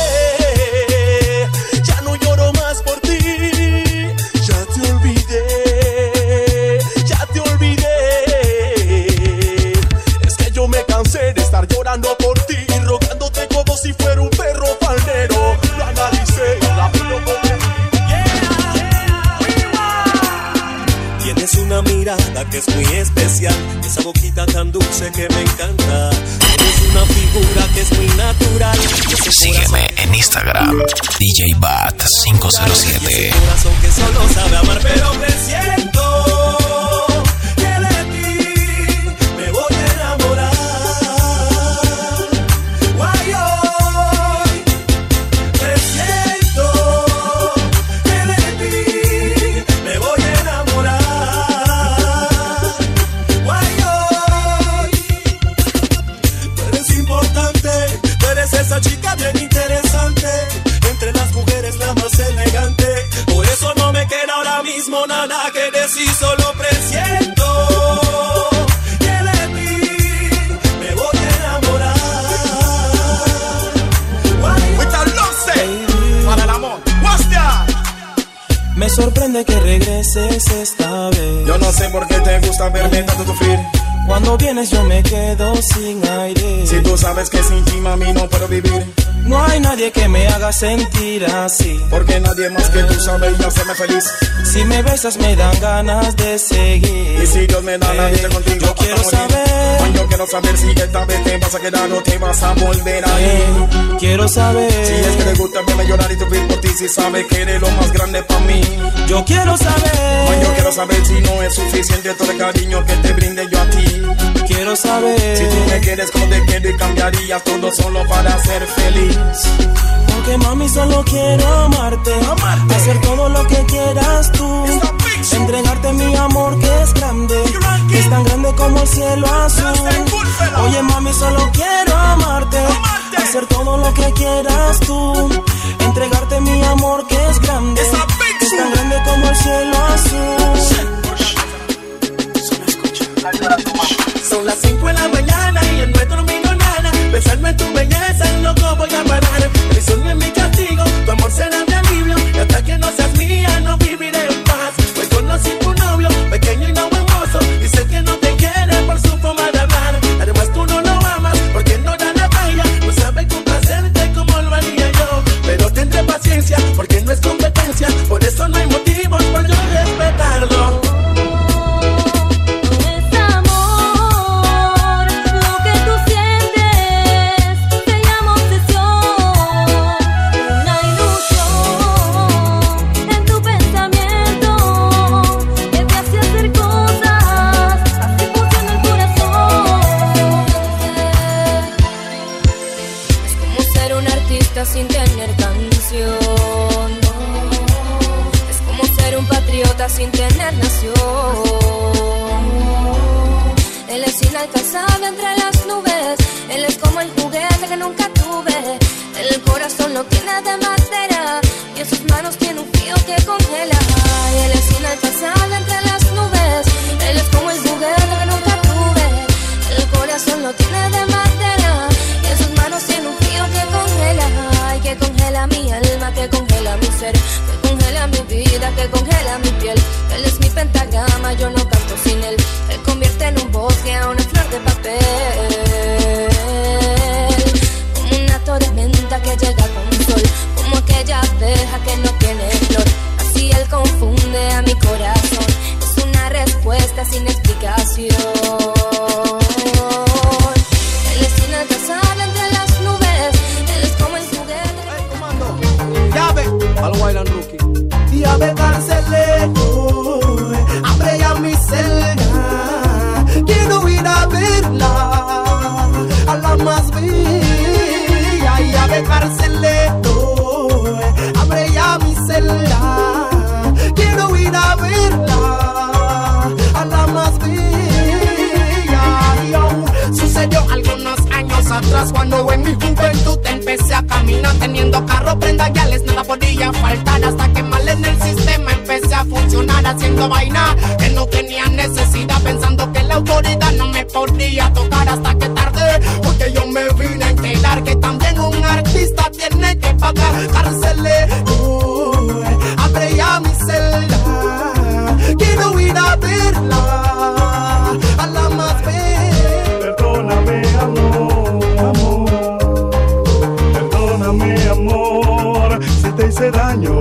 Ya no lloro más por ti, ya te olvidé, ya te olvidé. Es que yo me cansé de estar llorando por ti y rogándote como si fuera un perro faldero. Lo analicé y rápido Tienes una mirada que es muy especial, esa boquita tan dulce que me encanta. Tienes una figura que es muy natural. Sígueme en Instagram, DJ Bat 507. Ese corazón que solo sabe amar, pero presiento que de ti me voy a enamorar. Guay, hoy presiento que de ti me voy a enamorar. Guay, hoy tú eres importante, tú eres esa chica bien interesante, entre las mujeres la más elegante. Por eso no me queda ahora mismo nada que decir, solo presiento que de ti me voy a enamorar. Without love, para el amor. What's that? Me sorprende que regreses esta vez. Yo no sé por qué te gusta verme tanto sufrir. Cuando vienes yo me quedo sin aire. Si tú sabes que sin ti, mami, no puedo vivir. No hay nadie que me haga sentir así, porque nadie más que tú sabe y hacerme feliz. Si me besas me dan ganas de seguir. Y si Dios me da la vida contigo, yo quiero saber. Yo quiero saber si esta vez te vas a quedar o te vas a volver a ir. Quiero saber si es que te gusta verme llorar y sufrir por ti, si sabes que eres lo más grande para mí. Yo quiero saber. Yo quiero saber si no es suficiente todo el cariño que te brinde yo a ti. Quiero saber si tú me quieres como te quiero y cambiarías todo solo para ser feliz. Porque mami solo quiero amarte, hacer todo lo que quieras tú, entregarte mi amor que es grande, que es tan grande como el cielo azul. Oye mami solo quiero amarte, hacer todo lo que quieras tú, entregarte mi amor que es grande, que es tan grande como el cielo azul. Son las 5 de la mañana y yo no he dormido nada. Pensando en tu belleza, loco voy a parar. El sueño es mi castigo, tu amor será mi alivio. Y hasta que no seas mía, no viviré en paz. Hoy conocí tu novio, pequeño y no hermoso. Dice que no te quiere por su forma de hablar. Además tú no lo amas, porque no da la talla. No sabe complacerte como lo haría yo. Pero tendré paciencia, porque no es competencia. Por eso no hay motivos por yo respetarlo. Sin tener canción, es como ser un patriota sin tener nación. Él es inalcanzable entre las nubes, él es como el juguete que nunca tuve. El corazón lo tiene de madera y en sus manos tiene un frío que congela. Ay, él es inalcanzable entre las nubes, él es como el juguete que nunca tuve. El corazón lo tiene de madera y en sus manos tiene un frío que congela. Ay, que congela mi alma, que congela mi ser, que congela mi vida, que congela mi piel. Él es mi pentagrama, yo no canto sin él. Él convierte en un bosque a una flor de papel, como una tormenta que llega con sol, como aquella abeja que no tiene flor. Así él confunde a mi corazón que carcelero. Abre ya mi celda, quiero ir a verla, a la más bella. Sucedió algunos años atrás, cuando en mi juventud empecé a caminar, teniendo carro, prenda, guiales, nada podía faltar, hasta que mal en el sistema empecé a funcionar, haciendo vaina que no tenía necesidad, pensando que la autoridad no me podía tocar, hasta que tarde, porque yo me vine a enterar que también un artista tiene que pagar. Carcelero, abre ya mi celda, quiero ir a verla, a la más bella. Perdóname, amor, perdóname, amor, si te hice daño.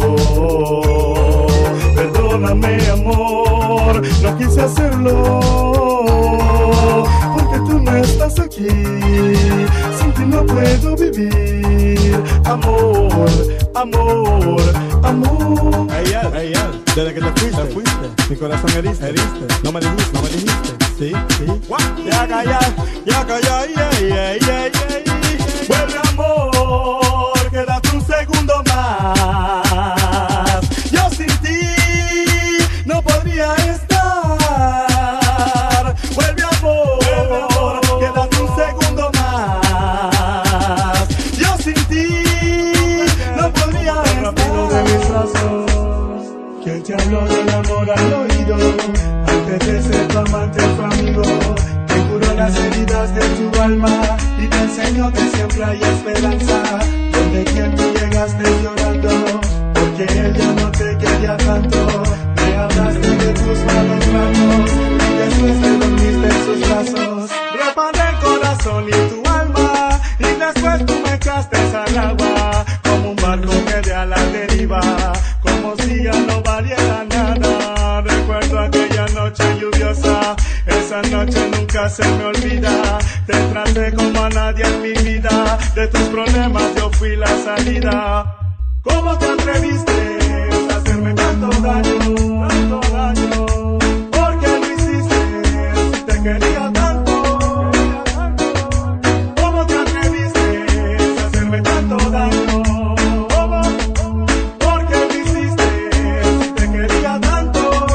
Perdóname, amor, no quise hacerlo, porque tú no estás aquí, sin ti no puedo vivir. Amor, amor, amor. Ey, desde que te fuiste, mi corazón heriste, no me dijiste, sí. Ya calla, vuelve, amor, quédate un segundo más, yo sin ti no podría estar. Vuelve, amor, quédate un segundo más, yo sin ti no podría estar. Rápido de mis brazos, que te habló del amor al oído, antes de ser tu amante fue amigo, te curó las heridas de tu alma y te enseñó que siempre hay esperanza, donde quien tú llegaste llorando, porque él ya no te quería tanto. Me hablaste de tus malos ratos y después te dormiste en sus brazos. Reparé el corazón y tu alma, y después tú me echaste al agua, como un barco que de a la deriva, como si ya no valiera nada. Recuerdo aquella noche lluviosa, esa noche nunca se me olvida. Te traté como a nadie en mi vida, de tus problemas yo fui la salida. ¿Cómo te atreviste a hacerme tanto daño? ¿Por qué lo hiciste si te quería tanto? ¿Cómo te atreviste a hacerme tanto daño? ¿Por qué lo hiciste si te quería tanto?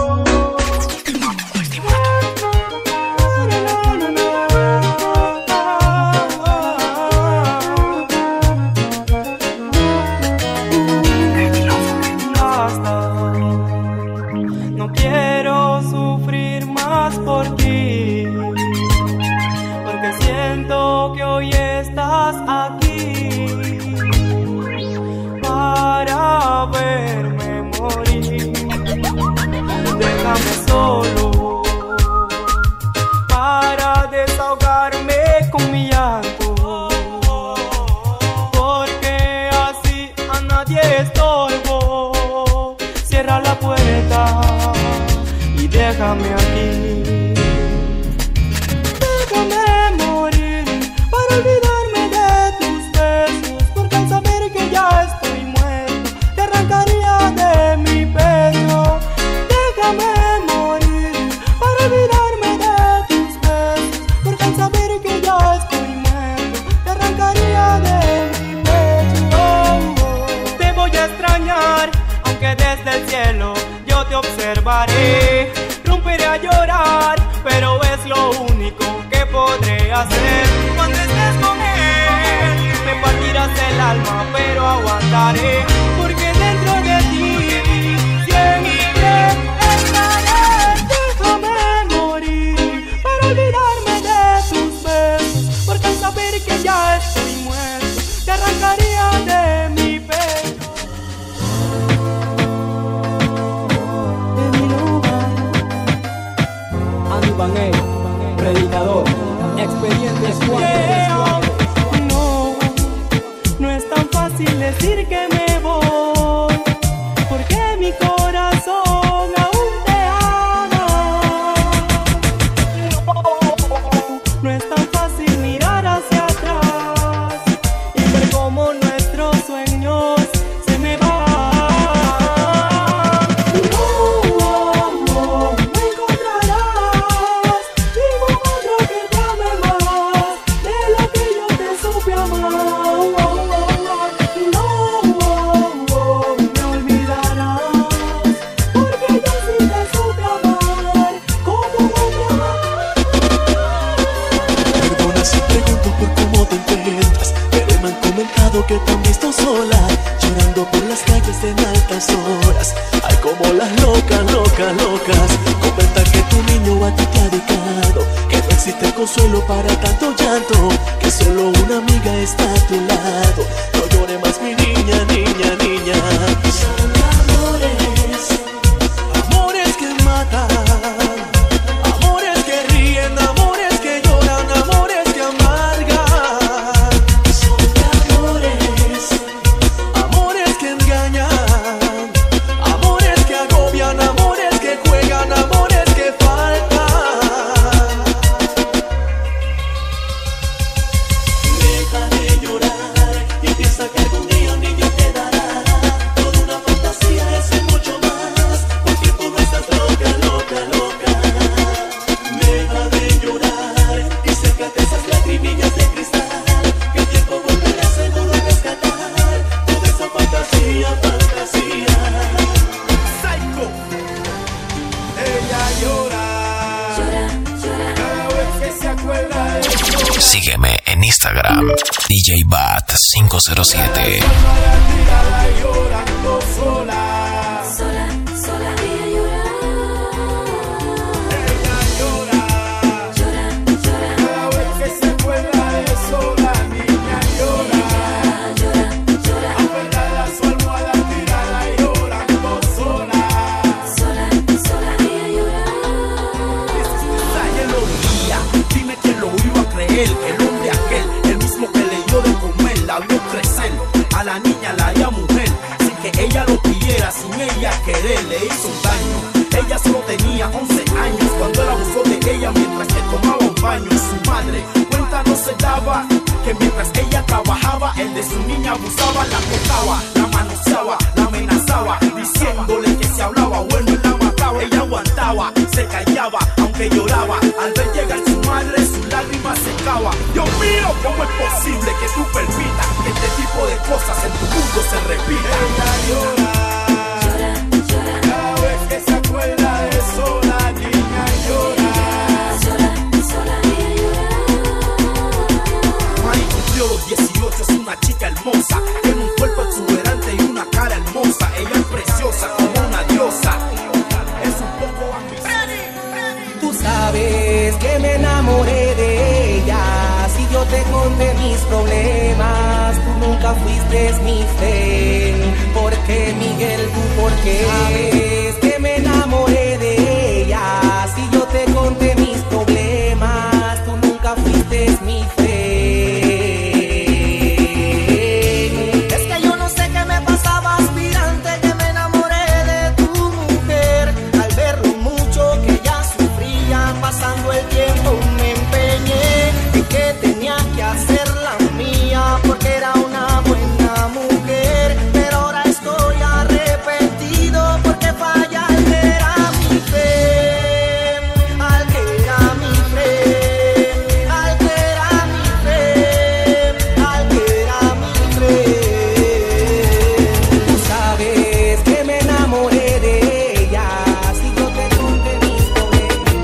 No quiero sufrir más por ti, porque siento que hoy estás aquí para verme morir. Déjame solo para desahogarme con mi llanto, porque así a nadie estorbo. Cierra la puerta y déjame aquí. Déjame morir para olvidarme de tus besos, porque al saber que ya estoy muerto te arrancaría de mi pecho. Déjame morir para olvidarme de tus besos, porque al saber que ya estoy muerto te arrancaría de mi pecho. Te voy a extrañar, aunque desde el cielo yo te observaré. Romperé a llorar, pero es lo único que podré hacer. Cuando estés con él, me partirás el alma, pero aguantaré, porque dentro de ti siempre estaré. Déjame morir para olvidarme de tus besos, porque al saber que ya estoy muerto te arrancaría de mi pecho. Predicador, expedientes No es tan fácil decir que me voy, porque mi corazón aún te ama. No es tan fácil mirar hacia atrás y ver cómo nuestros sueños se me van. que te han visto sola, llorando por las calles en altas horas. Ay, como las locas, locas, locas, comentan que tu niño a ti te ha dedicado, que no existe consuelo para tanto llanto, que solo una amiga está a tu lado. No llore más mi niña, niña, niña. Son amores, amores que matan, amores que ríen, amores que lloran, amores que amargan. Son amores, amores que engañan, amores que agobian, amores que juegan, amores que faltan. Deja de llorar y piensa que algún día un niño te dará toda una fantasía, es y mucho más, porque tú no estás loca, loca, loca. Deja de llorar y sécate esas lagrimillas de cristal, que el tiempo volverá seguro a rescatar toda esa fantasía, fantasía. Psycho. Ella llora, cada vez que se acuerda de eso. Sígueme en Instagram, DJ Bat 507. Tirada llorando sola. Sola, sola, ella llora. Ella llora, cada vez que se acuerda de eso. La niña llora, aferrada a su almohada, tirada llorando sola. Sola, sola, ella llora. Él lo veía, dime que lo iba a creer, que el hombre aquel, el mismo que le dio de comer, la vio crecer, a la niña la haría mujer, sin que ella lo pidiera, sin ella querer, le hizo un daño. Ella solo tenía 11 años cuando él abusó de ella mientras que tomaba un baño. Su madre cuenta no se daba que mientras ella trabajaba, el de su niña abusaba, la tocaba, la manoseaba, la amenazaba, diciéndole que si hablaba bueno él la mataba. Ella aguantaba, se callaba, aunque lloraba. Al ver llegar su madre, sus lágrimas secaba. Dios mío, ¿cómo es posible que tú permitas que este tipo de cosas en tu mundo se repitan? Ella llora, cada vez que se acuerda de eso, la niña llora. Sola, sola, ella llora. Mari cumplió los 18, es una chica hermosa, tiene un cuerpo exuberante y una cara hermosa. Ella es preciosa como una diosa, es un poco ambiciosa. Tú sabes que me enamoré de ella. Si yo te conté mis problemas, tú nunca fuiste mi friend. ¿Por qué, Miguel? ¿Tú por qué? Sabes que me enamoré de ella. Si yo te conté mis problemas, tú nunca fuiste mi friend. Es que yo no sé qué me pasaba, aspirante, que me enamoré de tu mujer. Al ver lo mucho que ella sufría, pasando el tiempo me empeñé en que tenía que hacer la mía, porque era una buena mujer. Pero ahora estoy arrepentido porque falla al que era mi fe, al que era mi fe, al que era mi fe, al que era mi fe. Tú sabes que me enamoré de ella. Si yo te conté mis problemas.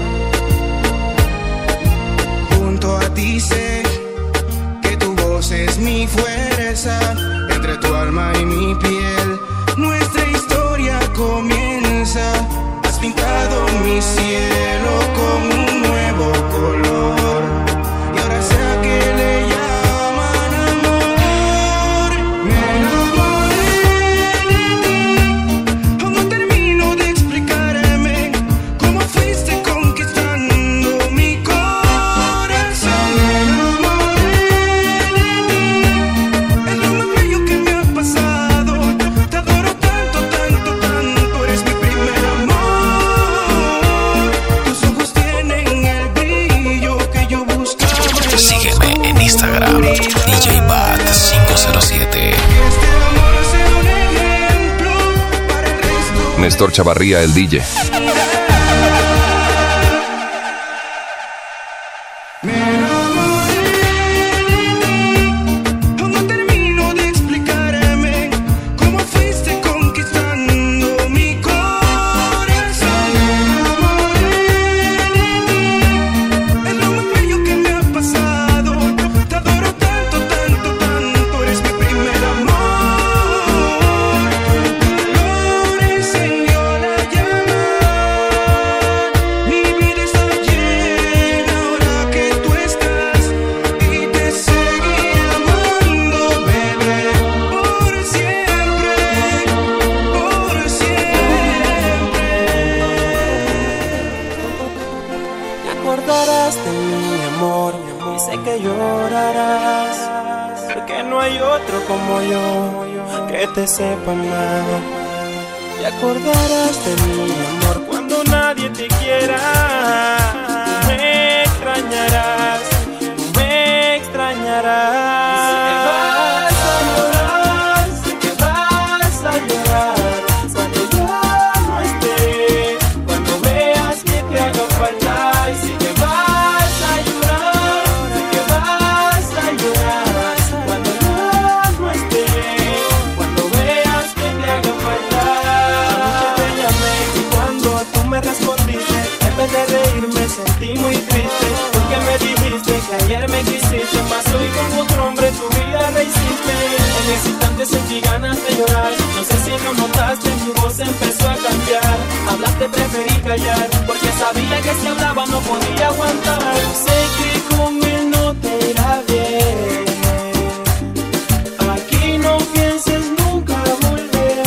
Junto a ti sé que tu voz es mi fuerza, entre tu alma y mi piel nuestra historia comienza. Has pintado mi cielo con un nuevo color y ahora sé a qué le llaman amor. Me enamoré de ti, aún no termino de explicarme cómo fuiste conquistando mi corazón. Me enamoré de ti, es lo más bello que me ha pasado. Te adoro tanto, tanto, tanto, eres mi primer amor. Tus ojos tienen el brillo que yo buscaba en la Sígueme en Instagram, DJ Bat 507. Este amor sea un ejemplo para el resto. Néstor Chavarría, el DJ. Me enamoré de ti, aún no termino de explicarme cómo fuiste conquistando mi corazón. Me enamoré de ti, es lo más bello que me ha pasado. Te adoro tanto, tanto, tanto, eres mi primer otro como yo que te sepa nada. Te acordarás de mi amor cuando nadie te quiera. Tú me extrañarás, tú me extrañarás. Sé que vas a llorar cuando yo no esté, cuando veas que te haga falta. Y sé que vas a llorar, sé que vas a llorar cuando yo no esté, cuando veas que te haga falta. Anoche te llamé y cuando tú me respondiste, en vez de reírme sentí muy triste, porque me dijiste que ayer me quisiste, mas hoy con otro hombre tu vida rehiciste. En ese instante sentí ganas de llorar, no sé si lo notaste, tu voz empezó a cambiar. Hablaste, preferí callar, porque sabía que si hablaba no podía aguantar. Sé que con él no te irá bien, aquí no pienses nunca volver.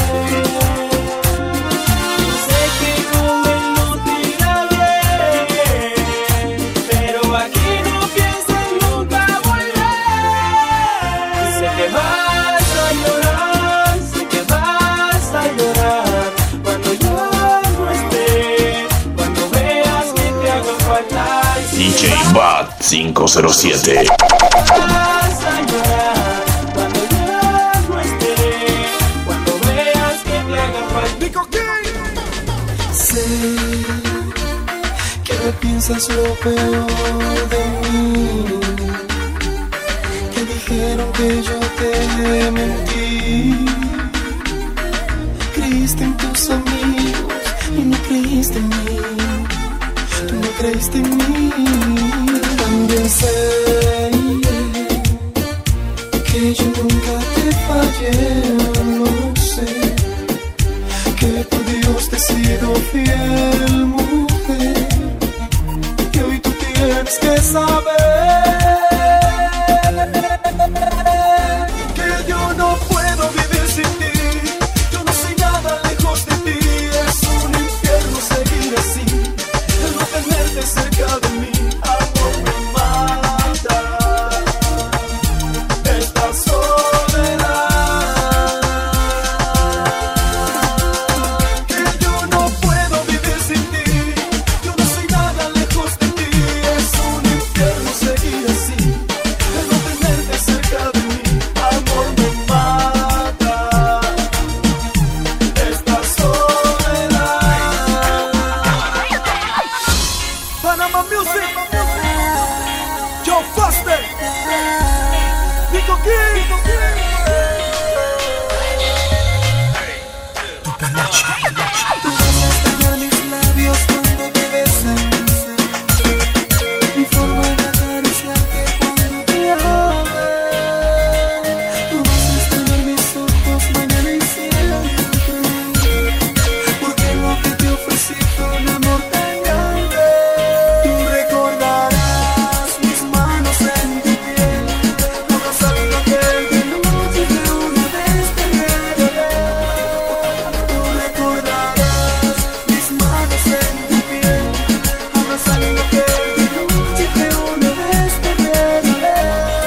Sé que con él no te irá bien, pero aquí no pienses nunca volver. Sé que vas a llorar, sé que vas a llorar cuando yo no esté, cuando veas que te haga falta. DJ Bad 507. Vas a llorar cuando yo no esté, cuando veas que te haga falta. Sé que piensas lo peor de mí, que dijeron que yo te mentí. Creíste en tus amigos y no creíste en mí. Tú no creíste en mí. También sé que yo nunca te fallé, lo sé, que por Dios te he sido fiel, mujer, y hoy tú tienes que saber que yo no puedo vivir sin ti. Yo no soy nada lejos de ti. Es un infierno seguir así, el no tenerte cerca de mí. Amor, me mata esta soledad. Que yo no puedo vivir sin ti. Yo no soy nada lejos de ti. Es un infierno seguir así, el no tenerte cerca de mí. Amor, me mata esta soledad. Panama Music, Joe Foster, Nico King. Tú besas dañar mis labios cuando te besan, mi forma de acariciarte cuando te hablo. Tú vas a tener mis ojos mañana y siempre, porque lo que te ofrecí fue un amor tan grande. Tú recordarás mis manos en tu piel, abrazando aquel de noche que una vez te regalé. Tú recordarás mis manos en tu piel, abrazando aquel de noche que una vez te regalé.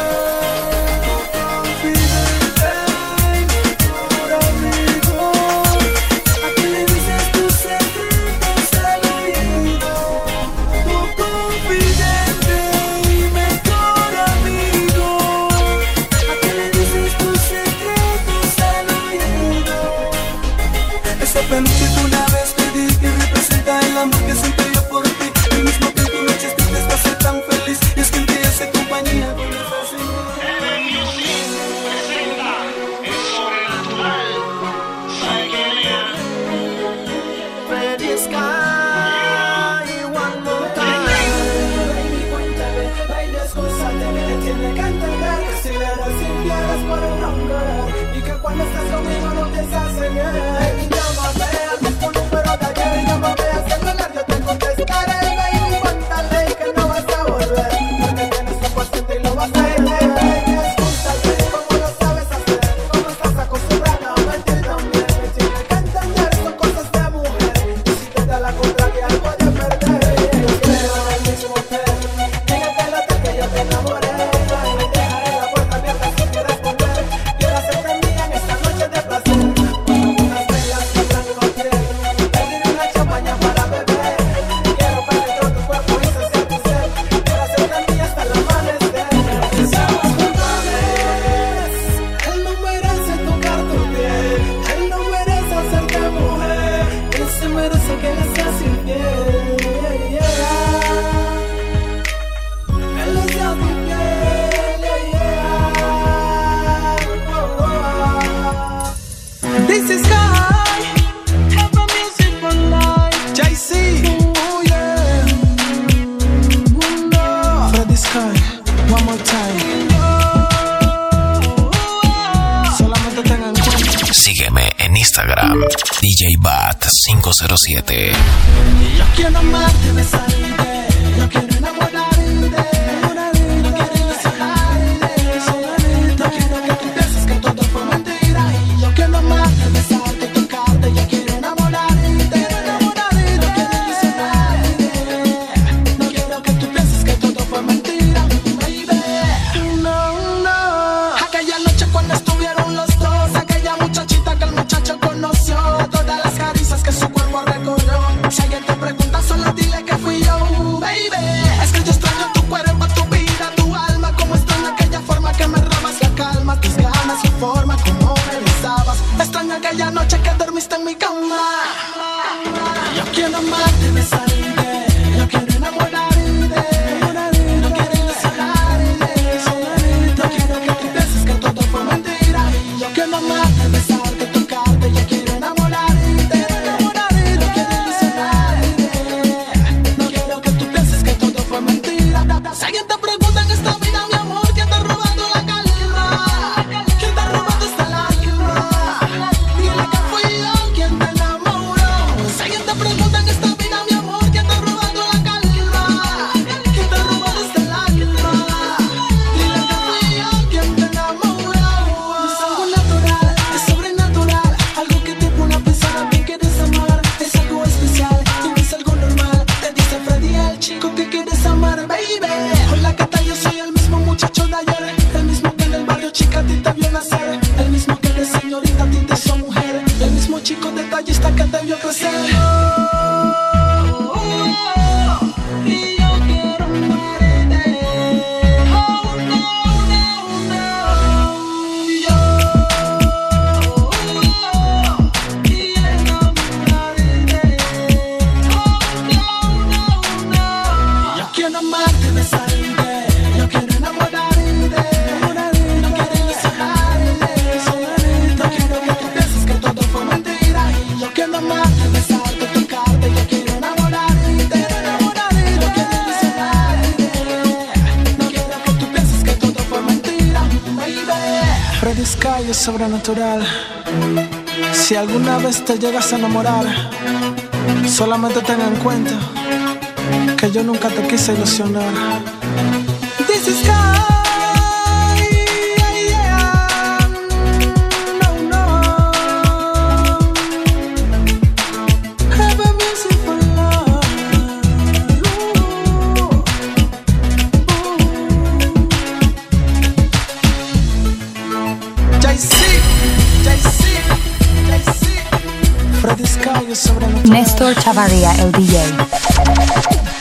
Tu confidente y mejor amigo, a quien le dices tus secretos al oído. Tu confidente y mejor amigo, a quien le dices tus secretos al oído. Ese peluche que una vez pedí, que representa el amor que siento yo por ti. El mismo que en tus noches tristes te hace tan feliz, y es que en ti hace compañía con esa Freddy Sky, one more time. Baby, cuéntame, baila, escúchate, que le canta ver que si le das infieles por no llorar, y que cuando estás conmigo no piensas en él. Llámame al mismo número de ayer, llámame a celular, yo tengo This is Sky. Have a music for life. JC. Oh yeah. No. Freddy Sky. One more time. Solamente tengan cuenta. Sígueme en Instagram, DJ Bat 507. Yo quiero amarte, besarte. Yo quiero enamorarte. No quiero ilusionarte. No quiero que tú pienses que todo fue mentira. Y yo quiero amarte, besarte, tocarte. Yo quiero enamorarte. No quiero ilusionarte. No quiero que tú pienses que todo fue mentira, baby. No. Aquella noche cuando estuvieron los dos, aquella muchachita que el muchacho conoció, todas las caricias que su cuerpo recorrió. Si alguien te pregunta, solo dile que fui yo, baby. Es que yo extraño tu cuerpo, tu vida, tu alma. Como extraño aquella forma que me robas la calma, tus ganas, la forma como me besabas. Extraño aquella noche que dormiste en mi cama. Yo quiero amarte, besarte. Yo quiero enamorarte. No quiero ilusionarte. No quiero que tú pienses que todo fue mentira. Y yo quiero amarte, besarte, tocarte. Yo quiero enamorarte. No quiero ilusionarte. No quiero que tú pienses que todo fue mentira. Si alguien te pregunta en esta vida, mi amor, ¿quién te ha robado la calma? ¿Quién te ha robado esta lágrima? Dile que fui yo quien te enamoró. Si alguien te pregunta en esta vida, mi amor, ¿quién te ha robado la calma? ¿Quién te ha robado esta lágrima? Dile que fui yo quien te enamoró. Es algo natural, es sobrenatural. Algo que te pone a pensar a quién quieres amar. Es algo especial, no es algo normal. Te dice Freddy, el chico que quieres amar, baby. Hola, ¿qué tal? Yo soy el mismo muchacho de ayer. El mismo que en el barrio chica a ti te vio nacer. El mismo que de señorita a ti te hizo mujer. El mismo chico detallista que te vio crecer. Y yo quiero amarte. Oh, no. Y enamorarte. Yo quiero amarte, besarte. Yo quiero enamorarte. No quiero ilusionarte. No quiero que tú pienses que todo fue mentira. Y yo quiero amarte, besarte, tocarte. Yo quiero enamorarte. No quiero ilusionarte. No quiero que tú pienses que todo fue mentira, baby. Freddy Sky es sobrenatural. Si alguna vez te llegas a enamorar, solamente ten en cuenta que yo nunca te quise ilusionar. This is Sky, yeah. No. Have a music for love. JC. Freddy Sky es sobrenatural. Néstor Chavarría, el DJ.